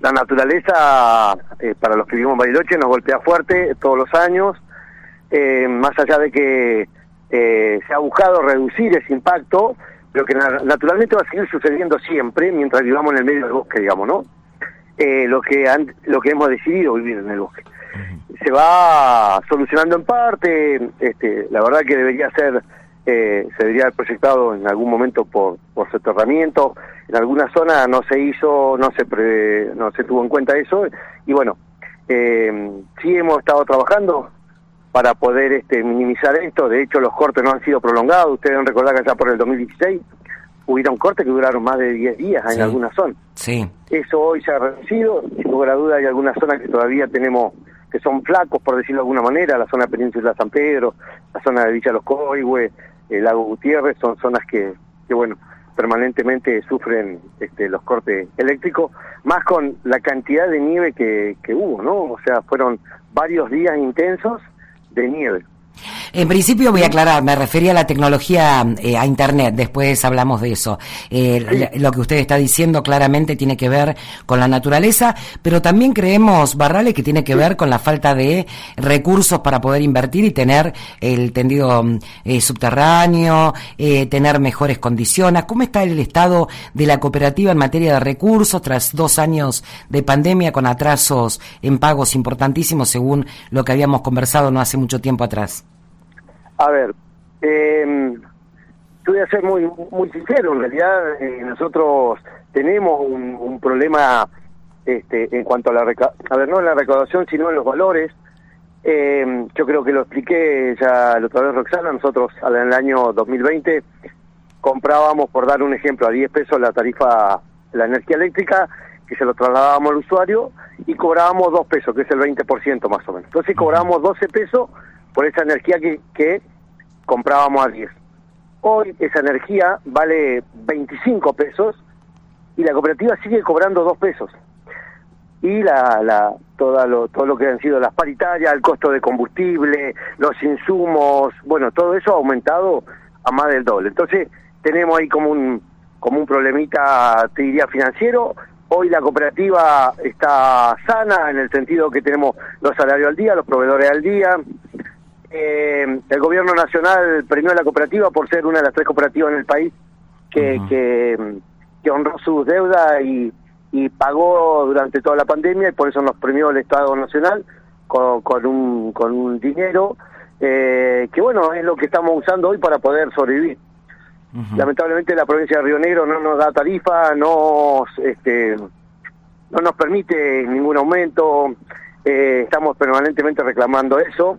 La naturaleza, para los que vivimos en Bariloche, nos golpea fuerte todos los años, más allá de que se ha buscado reducir ese impacto, pero que naturalmente va a seguir sucediendo siempre mientras vivamos en el medio del bosque, digamos, ¿no? Lo que hemos decidido vivir en el bosque. Se va solucionando en parte, la verdad que se debería haber proyectado en algún momento por soterramiento. En alguna zona no se hizo, no se tuvo en cuenta eso, y bueno, sí hemos estado trabajando para poder minimizar esto. De hecho, los cortes no han sido prolongados. Ustedes deben recordar que allá por el 2016 hubieron cortes que duraron más de 10 días en algunas zonas. Sí. Eso hoy se ha reducido. Sin lugar a duda hay algunas zonas que todavía tenemos, que son flacos, por decirlo de alguna manera. La zona Península San Pedro, la zona de Villa Los Coihues, el Lago Gutiérrez, son zonas que bueno, permanentemente sufren los cortes eléctricos, más con la cantidad de nieve que hubo, ¿no? O sea, fueron varios días intensos de nieve. En principio voy a aclarar, me refería a la tecnología, a Internet, después hablamos de eso. Lo que usted está diciendo claramente tiene que ver con la naturaleza, pero también creemos, Barrales, que tiene que ver con la falta de recursos para poder invertir y tener el tendido subterráneo, tener mejores condiciones. ¿Cómo está el estado de la cooperativa en materia de recursos tras 2 años de pandemia con atrasos en pagos importantísimos, según lo que habíamos conversado no hace mucho tiempo atrás? A ver, voy a ser muy sincero. En realidad nosotros tenemos un problema en cuanto a no en la recaudación, sino en los valores. Yo creo que lo expliqué ya la otra vez, Roxana. Nosotros en el año 2020 comprábamos, por dar un ejemplo, a 10 pesos la tarifa, la energía eléctrica, que se lo trasladábamos al usuario, y cobrábamos 2 pesos, que es el 20% más o menos. Entonces cobrábamos 12 pesos por esa energía que comprábamos a 10. Hoy esa energía vale 25 pesos y la cooperativa sigue cobrando 2 pesos. Y todo lo que han sido las paritarias, el costo de combustible, los insumos, bueno, todo eso ha aumentado a más del doble. Entonces tenemos ahí como un problemita, te diría, financiero. Hoy la cooperativa está sana en el sentido que tenemos los salarios al día, los proveedores al día. El gobierno nacional premió a la cooperativa por ser una de las 3 cooperativas en el país que honró sus deudas y pagó durante toda la pandemia, y por eso nos premió el Estado Nacional con un dinero que bueno, es lo que estamos usando hoy para poder sobrevivir. Lamentablemente la provincia de Río Negro no nos da tarifa, no nos permite ningún aumento. Estamos permanentemente reclamando eso,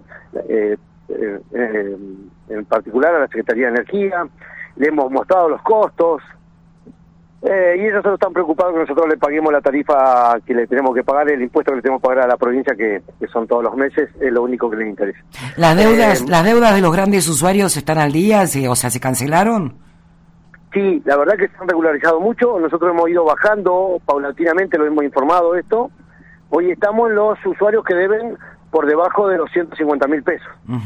en particular a la Secretaría de Energía. Le hemos mostrado los costos, y ellos solo están preocupados que nosotros le paguemos la tarifa que le tenemos que pagar, el impuesto que le tenemos que pagar a la provincia, que son todos los meses. Es lo único que les interesa. ¿Las deudas de los grandes usuarios están al día? O sea, ¿se cancelaron? Sí, la verdad que se han regularizado mucho. Nosotros hemos ido bajando paulatinamente, lo hemos informado esto. Hoy estamos en los usuarios que deben por debajo de los 150.000 pesos.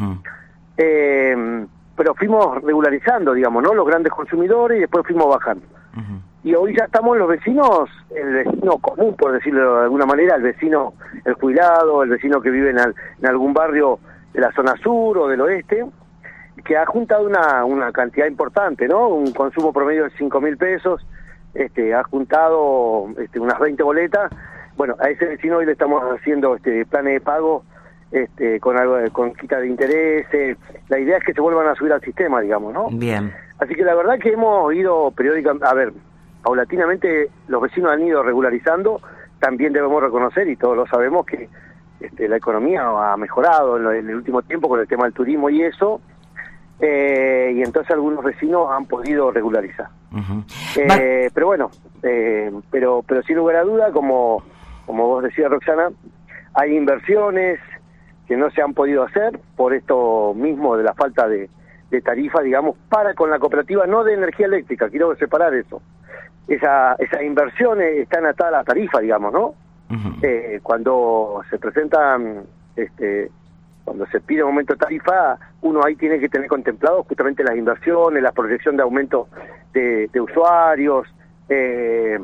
Pero fuimos regularizando, digamos, ¿no? Los grandes consumidores, y después fuimos bajando. Y hoy ya estamos los vecinos, el vecino común, por decirlo de alguna manera, el vecino, el jubilado, el vecino que vive en algún barrio de la zona sur o del oeste, que ha juntado una cantidad importante, ¿no? Un consumo promedio de 5.000 pesos, ha juntado unas 20 boletas. Bueno, a ese vecino hoy le estamos haciendo planes de pago con quita de intereses. La idea es que se vuelvan a subir al sistema, digamos, ¿no? Bien. Así que la verdad que hemos ido periódicamente, paulatinamente los vecinos han ido regularizando. También debemos reconocer, y todos lo sabemos, que la economía ha mejorado en el último tiempo con el tema del turismo y eso, y entonces algunos vecinos han podido regularizar. Pero bueno, pero sin lugar a duda, como vos decías, Roxana, hay inversiones que no se han podido hacer por esto mismo de la falta de tarifa, digamos, con la cooperativa, no de energía eléctrica. Quiero separar eso. Esas inversiones están atadas a la tarifa, digamos, ¿no? Cuando se presentan, cuando se pide un aumento de tarifa, uno ahí tiene que tener contemplado justamente las inversiones, la proyección de aumento de usuarios,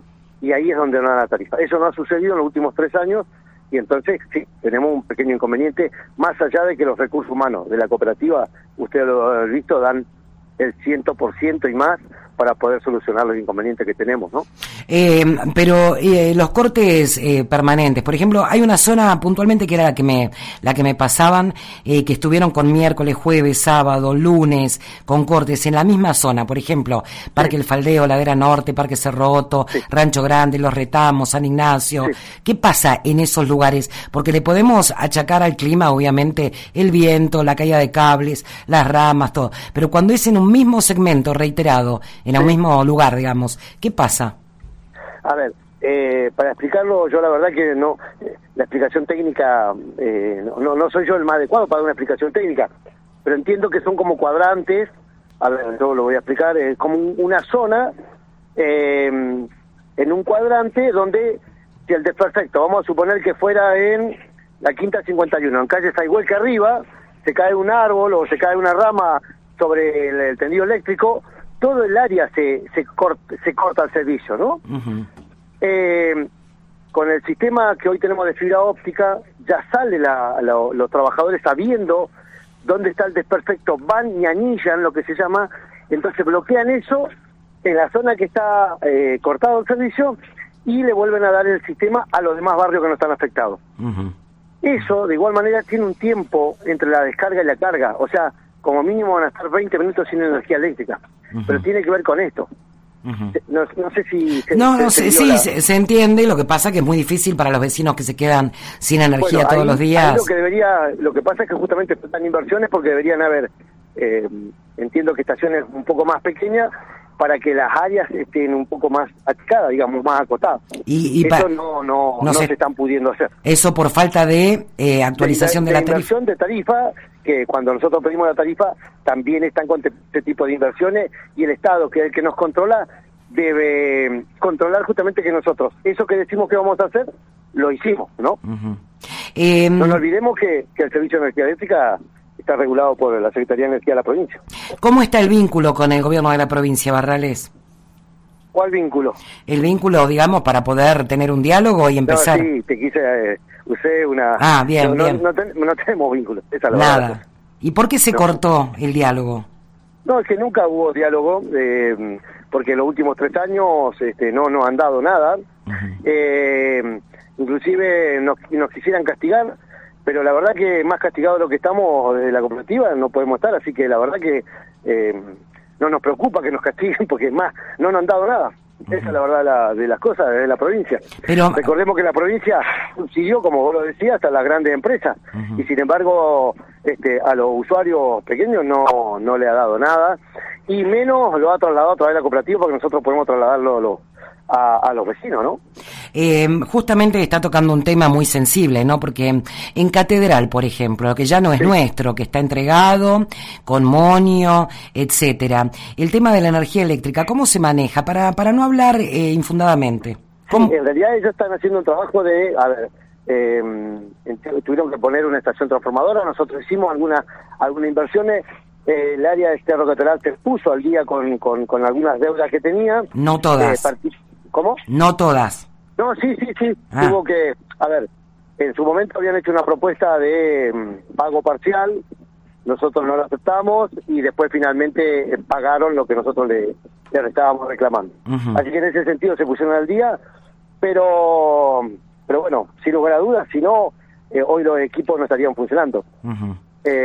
y ahí es donde no da la tarifa. Eso no ha sucedido en los últimos 3 años, y entonces sí, tenemos un pequeño inconveniente, más allá de que los recursos humanos de la cooperativa, ustedes lo han visto, dan el 100% y más para poder solucionar los inconvenientes que tenemos, ¿no? Pero los cortes permanentes, por ejemplo, hay una zona puntualmente que era la que me pasaban, que estuvieron con miércoles, jueves, sábado, lunes, con cortes en la misma zona, por ejemplo, Parque El Faldeo, Ladera Norte, Parque Cerro Otto, Rancho Grande, Los Retamos, San Ignacio. ¿Qué pasa en esos lugares? Porque le podemos achacar al clima, obviamente, el viento, la caída de cables, las ramas, todo, pero cuando es en un mismo segmento reiterado, en un mismo lugar, digamos, ¿qué pasa? A ver, para explicarlo, yo la verdad que no, la explicación técnica, no soy yo el más adecuado para dar una explicación técnica, pero entiendo que son como cuadrantes. A ver, yo lo voy a explicar, es como una zona, en un cuadrante donde, si el desperfecto, vamos a suponer que fuera en la Quinta 51, en calle Saigüel, que arriba se cae un árbol o se cae una rama sobre el tendido eléctrico, todo el área se corta el servicio, ¿no? Uh-huh. Con el sistema que hoy tenemos de fibra óptica, ya sale los trabajadores sabiendo dónde está el desperfecto, van y anillan, lo que se llama, entonces bloquean eso en la zona que está cortado el servicio y le vuelven a dar el sistema a los demás barrios que no están afectados. Uh-huh. Eso, de igual manera, tiene un tiempo entre la descarga y la carga, o sea, como mínimo van a estar 20 minutos sin energía eléctrica. Uh-huh. Pero tiene que ver con esto. Uh-huh. No sé si... Se entiende, lo que pasa que es muy difícil para los vecinos que se quedan sin energía todos los días. Lo que pasa es que justamente faltan inversiones porque deberían haber, entiendo que estaciones un poco más pequeñas para que las áreas estén un poco más achicadas, digamos, más acotadas. Y eso no se están pudiendo hacer. Eso por falta de actualización de la tarifa. Inversión de tarifa, que cuando nosotros pedimos la tarifa, también están con este tipo de inversiones, y el Estado, que es el que nos controla, debe controlar justamente que nosotros, eso que decimos que vamos a hacer, lo hicimos, ¿no? Uh-huh. No nos olvidemos que el servicio de energía eléctrica está regulado por la Secretaría de Energía de la provincia. ¿Cómo está el vínculo con el gobierno de la provincia, Barrales? ¿Cuál vínculo? El vínculo, digamos, para poder tener un diálogo y empezar. No, sí, te quise, usé una... Ah, bien, bien. No tenemos vínculo, esa es la Nada. Verdad. ¿Y por qué se cortó el diálogo? No, es que nunca hubo diálogo, porque en los últimos 3 años no han dado nada. Uh-huh. Inclusive nos quisieran castigar, pero la verdad que más castigado de lo que estamos desde la cooperativa no podemos estar, así que la verdad que no nos preocupa que nos castiguen, porque más no nos han dado nada. Uh-huh. Esa es la verdad de las cosas de la provincia. Pero recordemos que la provincia siguió, como vos lo decías, hasta las grandes empresas. Uh-huh. Y sin embargo a los usuarios pequeños no le ha dado nada, y menos lo ha trasladado a través de la cooperativa, porque nosotros podemos trasladarlo a los vecinos, ¿no? Justamente está tocando un tema muy sensible, ¿no? Porque en Catedral, por ejemplo, que ya no es nuestro, que está entregado con monio, etcétera, el tema de la energía eléctrica, ¿cómo se maneja? Para no hablar infundadamente. Sí, en realidad ellos están haciendo un trabajo de... tuvieron que poner una estación transformadora, nosotros hicimos algunas inversiones. El área de Catedral se puso al día con algunas deudas que tenía. No todas. ¿Cómo? No todas. No, sí. Tuvo que... A ver, en su momento habían hecho una propuesta de pago parcial, nosotros no lo aceptamos, y después finalmente pagaron lo que nosotros le estábamos reclamando. Uh-huh. Así que en ese sentido se pusieron al día, pero bueno, sin lugar a dudas, si no, hoy los equipos no estarían funcionando. Uh-huh.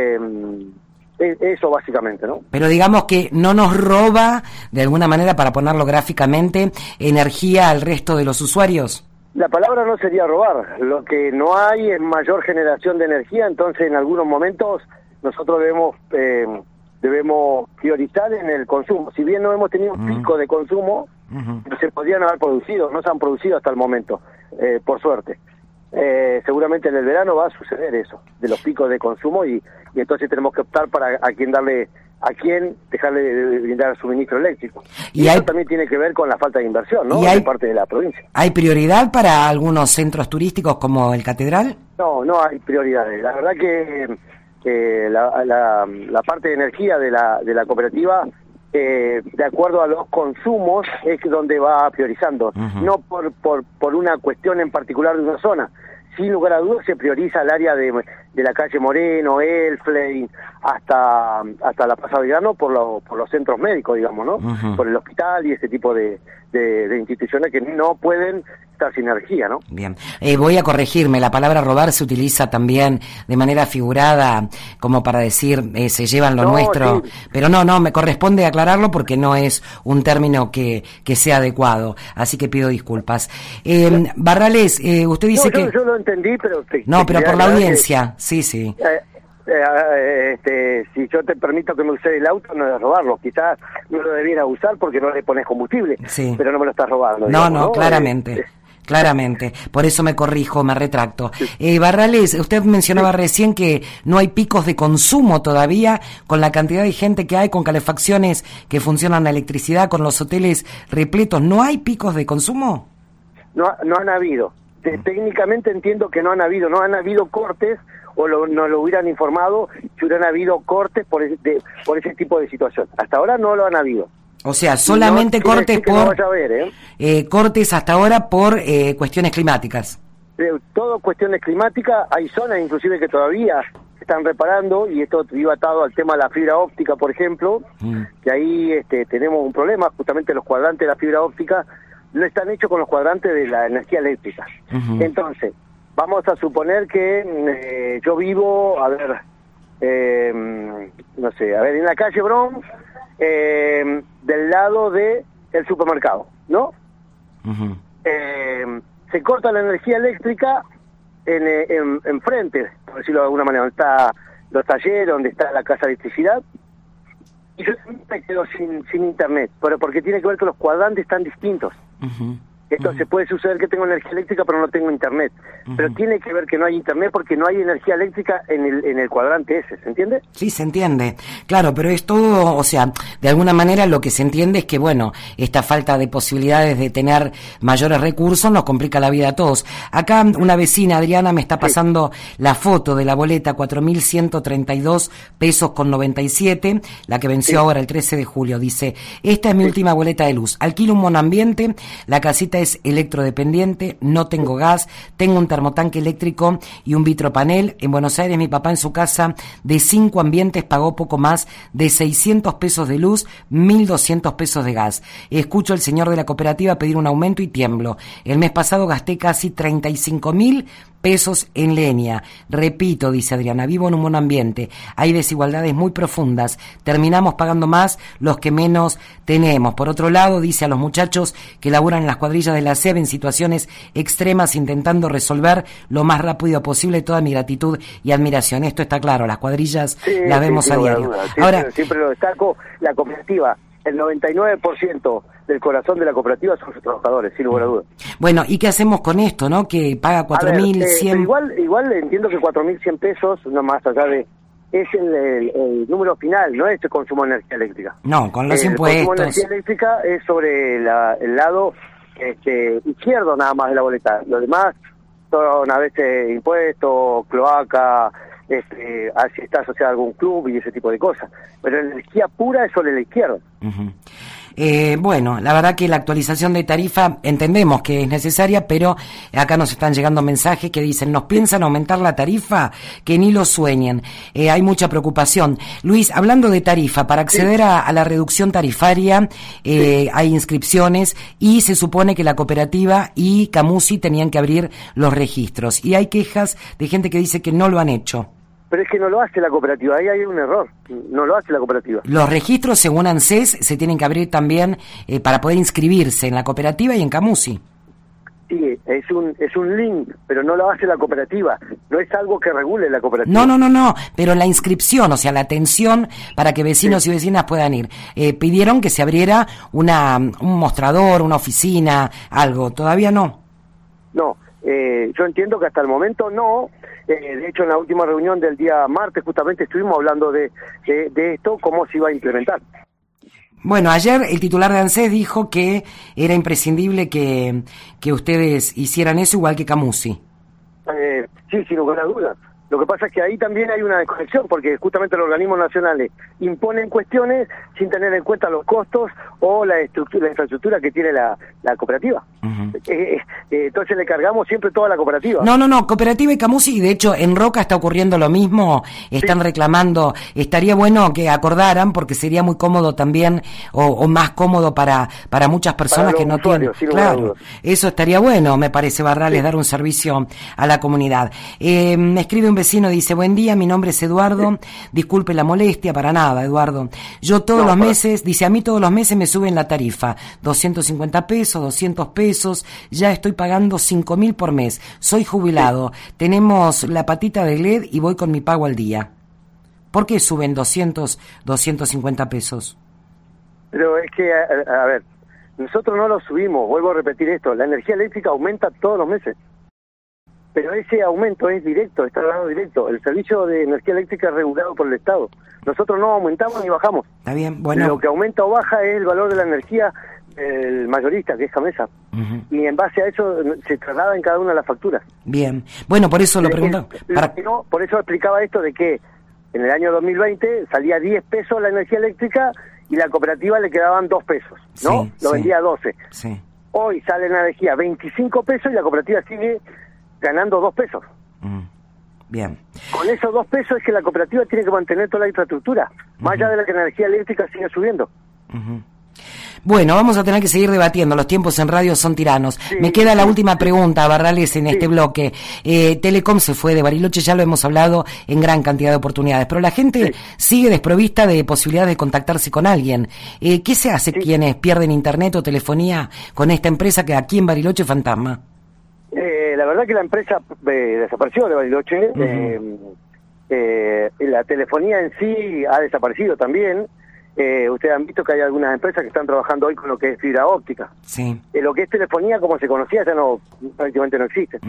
Eso básicamente, ¿no? Pero digamos que no nos roba, de alguna manera, para ponerlo gráficamente, energía al resto de los usuarios. La palabra no sería robar. Lo que no hay es mayor generación de energía, entonces en algunos momentos nosotros debemos priorizar en el consumo. Si bien no hemos tenido un pico de consumo, se podrían haber producido, no se han producido hasta el momento, por suerte. Seguramente en el verano va a suceder eso, de los picos de consumo, y entonces tenemos que optar para a quién dejarle de brindar suministro eléctrico. Y eso también tiene que ver con la falta de inversión, ¿no? De parte de la provincia. ¿Hay prioridad para algunos centros turísticos como el Catedral? No hay prioridades. La verdad que la parte de energía de la cooperativa de acuerdo a los consumos es donde va priorizando, no por una cuestión en particular de una zona. Sin lugar a dudas se prioriza el área de la calle Moreno, Elflein, hasta la Plaza Belgrano por los centros médicos, digamos, ¿no? Por el hospital y ese tipo de instituciones que no pueden estar sin energía, ¿no? Bien. Voy a corregirme, la palabra robar se utiliza también de manera figurada, como para decir, se llevan lo nuestro, sí. Pero no, me corresponde aclararlo porque no es un término que sea adecuado, así que pido disculpas. Barrales, usted dice que... Yo lo entendí, pero... No, pero por la audiencia, sí. Si yo te permito que me use el auto, no es robarlo. Quizás no lo debiera usar porque no le pones combustible, sí. Pero no me lo estás robando. Digamos, ¿no? Claramente. Claramente, por eso me corrijo, me retracto. Barrales, usted mencionaba recién que no hay picos de consumo todavía, con la cantidad de gente que hay, con calefacciones que funcionan a electricidad, con los hoteles repletos, ¿no hay picos de consumo? No han habido. Técnicamente entiendo que no han habido cortes, o no lo hubieran informado si hubieran habido cortes por ese tipo de situación. Hasta ahora no lo han habido. O sea, solamente cortes cortes hasta ahora por cuestiones climáticas. Todo cuestiones climáticas. Hay zonas inclusive que todavía están reparando, y esto iba atado al tema de la fibra óptica, por ejemplo, que ahí tenemos un problema. Justamente los cuadrantes de la fibra óptica no están hechos con los cuadrantes de la energía eléctrica. Entonces, vamos a suponer que yo vivo, en la calle Bronx, del lado de el supermercado, ¿no? Se corta la energía eléctrica en frente, por decirlo de alguna manera, donde está los talleres, donde está la casa de electricidad, y yo me quedo sin internet, pero porque tiene que ver que los cuadrantes están distintos. Entonces puede suceder que tengo energía eléctrica pero no tengo internet, pero tiene que ver que no hay internet porque no hay energía eléctrica en el cuadrante ese, ¿se entiende? Sí, se entiende, claro, pero es todo, o sea, de alguna manera lo que se entiende es que, bueno, esta falta de posibilidades de tener mayores recursos nos complica la vida a todos. Acá una vecina, Adriana, me está pasando la foto de la boleta, 4.132 pesos con 97, la que venció ahora el 13 de julio, dice, esta es mi última boleta de luz, alquilo un monoambiente, la casita es electrodependiente, no tengo gas, tengo un termotanque eléctrico y un vitropanel. En Buenos Aires mi papá en su casa de 5 ambientes pagó poco más de 600 pesos de luz, 1.200 pesos de gas. Escucho al señor de la cooperativa pedir un aumento y tiemblo. El mes pasado gasté casi 35.000 pesos en leña. Repito, dice Adriana, vivo en un monoambiente. Hay desigualdades muy profundas. Terminamos pagando más los que menos tenemos. Por otro lado, dice a los muchachos que laburan en las cuadrillas de la SEB en situaciones extremas intentando resolver lo más rápido posible. Toda mi gratitud y admiración. Esto está claro, las cuadrillas las vemos a diario. Ahora, siempre lo destaco, la cooperativa, el 99% del corazón de la cooperativa son sus trabajadores, sin lugar a dudas. Bueno, ¿y qué hacemos con esto, no? Que paga 4.100... Igual entiendo que 4.100 pesos, no más allá de... Es el número final, no es el consumo de energía eléctrica. No, con los impuestos. El consumo de energía eléctrica es sobre el lado izquierdo nada más de la boleta. Lo demás son a veces impuestos, cloaca, si está asociado a algún club y ese tipo de cosas. Pero la energía pura es sobre la izquierda. Bueno, la verdad que la actualización de tarifa entendemos que es necesaria, pero acá nos están llegando mensajes que dicen, ¿nos piensan aumentar la tarifa? Que ni lo sueñen. Hay mucha preocupación. Luis, hablando de tarifa, para acceder a la reducción tarifaria hay inscripciones y se supone que la cooperativa y Camusi tenían que abrir los registros. Y hay quejas de gente que dice que no lo han hecho. Pero es que no lo hace la cooperativa, ahí hay un error, no lo hace la cooperativa. Los registros, según ANSES, se tienen que abrir también para poder inscribirse en la cooperativa y en Camusi. Sí, es un link, pero no lo hace la cooperativa, no es algo que regule la cooperativa. No, pero la inscripción, o sea, la atención para que vecinos y vecinas puedan ir. Pidieron que se abriera un mostrador, una oficina, algo, ¿todavía no? No, yo entiendo que hasta el momento no. De hecho, en la última reunión del día martes justamente estuvimos hablando de esto, cómo se iba a implementar. Bueno, ayer el titular de ANSES dijo que era imprescindible que ustedes hicieran eso igual que Camusi. Sí, sin lugar a dudas. Lo que pasa es que ahí también hay una desconexión, porque justamente los organismos nacionales imponen cuestiones sin tener en cuenta los costos o la infraestructura que tiene la cooperativa. Uh-huh. Entonces le cargamos siempre toda la cooperativa. No, cooperativa y Camusi, y de hecho en Roca está ocurriendo lo mismo, están reclamando, estaría bueno que acordaran, porque sería muy cómodo también, o más cómodo para muchas personas que no tienen. Claro, eso estaría bueno, me parece, Barrales, dar un servicio a la comunidad. Me escribe un vecino, dice: buen día, mi nombre es Eduardo, disculpe la molestia, para nada, Eduardo. Yo todos los meses, dice, a mí todos los meses me suben la tarifa, 250 pesos, 200 pesos, ya estoy pagando 5.000 por mes, soy jubilado, tenemos la patita de LED y voy con mi pago al día. ¿Por qué suben 250 pesos? Pero es que, a ver, nosotros no lo subimos, vuelvo a repetir esto, la energía eléctrica aumenta todos los meses. Pero ese aumento es directo, está dado directo. El servicio de energía eléctrica es regulado por el Estado. Nosotros no aumentamos ni bajamos. Está bien, bueno. Lo que aumenta o baja es el valor de la energía del mayorista, que es Gamesa. Uh-huh. Y en base a eso se traslada en cada una de las facturas. Bien, bueno, por eso lo pregunto. Por eso explicaba esto de que en el año 2020 salía 10 pesos la energía eléctrica y la cooperativa le quedaban 2 pesos, ¿no? Sí, lo vendía a 12. Sí. Hoy sale la energía 25 pesos y la cooperativa sigue ganando 2 pesos. Bien. Con esos 2 pesos es que la cooperativa tiene que mantener toda la infraestructura, más allá de la que la energía eléctrica sigue subiendo. Bueno, vamos a tener que seguir debatiendo, los tiempos en radio son tiranos. Sí, me queda la última pregunta, Barrales, en este bloque. Telecom se fue de Bariloche, ya lo hemos hablado en gran cantidad de oportunidades, pero la gente sigue desprovista de posibilidades de contactarse con alguien. ¿Qué se hace quienes pierden internet o telefonía con esta empresa que aquí en Bariloche es fantasma? La verdad que la empresa desapareció de Bariloche. La telefonía en sí ha desaparecido también. Ustedes han visto que hay algunas empresas que están trabajando hoy con lo que es fibra óptica. Sí. Lo que es telefonía, como se conocía, ya prácticamente no existe.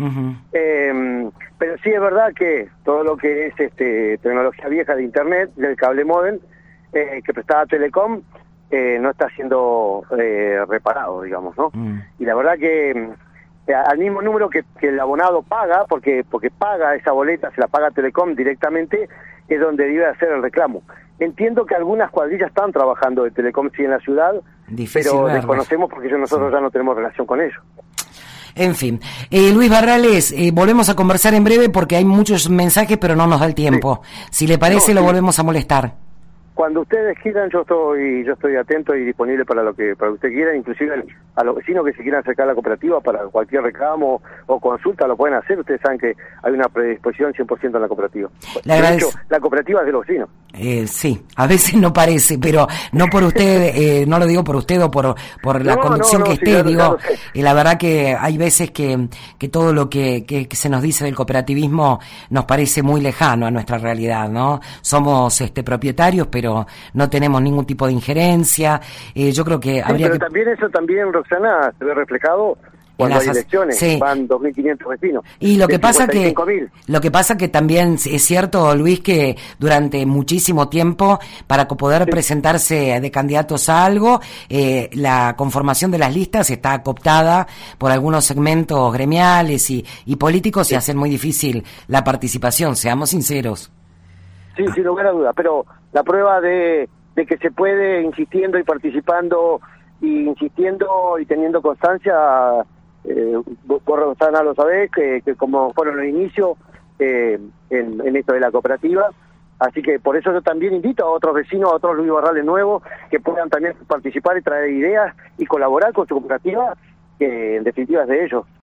Pero sí es verdad que todo lo que es tecnología vieja de internet, del cable módem, que prestaba Telecom, no está siendo reparado, digamos, ¿no? Y la verdad que al mismo número que el abonado paga, porque paga esa boleta, se la paga Telecom directamente, es donde debe hacer el reclamo. Entiendo que algunas cuadrillas están trabajando de Telecom sí en la ciudad, pero desconocemos porque nosotros ya no tenemos relación con ellos. En fin, Luis Barrales, volvemos a conversar en breve porque hay muchos mensajes, pero no nos da el tiempo. Si le parece, lo volvemos a molestar. Cuando ustedes quieran, yo estoy atento y disponible para lo que usted quiera, inclusive a los vecinos que se quieran acercar a la cooperativa para cualquier reclamo o consulta lo pueden hacer. Ustedes saben que hay una predisposición 100% en la cooperativa. De hecho, la cooperativa es de los vecinos. Sí, a veces no parece, pero no por usted, no lo digo por usted o por la conducción que esté, digo, la verdad que hay veces que todo lo que se nos dice del cooperativismo nos parece muy lejano a nuestra realidad, ¿no? Somos propietarios, pero no tenemos ningún tipo de injerencia. Yo creo que habría pero también, Roxana, se ve reflejado cuando hay elecciones, van 2.500 vecinos. Y lo que pasa que también es cierto, Luis, que durante muchísimo tiempo, para poder presentarse de candidatos a algo, la conformación de las listas está cooptada por algunos segmentos gremiales y políticos y hacen muy difícil la participación, seamos sinceros. Sí, sin lugar a duda, pero la prueba de que se puede, insistiendo y participando, y insistiendo y teniendo constancia, vos, Rosana, lo sabés, que como fueron los inicios en esto de la cooperativa, así que por eso yo también invito a otros vecinos, a otros Luis Barrales nuevos, que puedan también participar y traer ideas y colaborar con su cooperativa, que en definitiva es de ellos.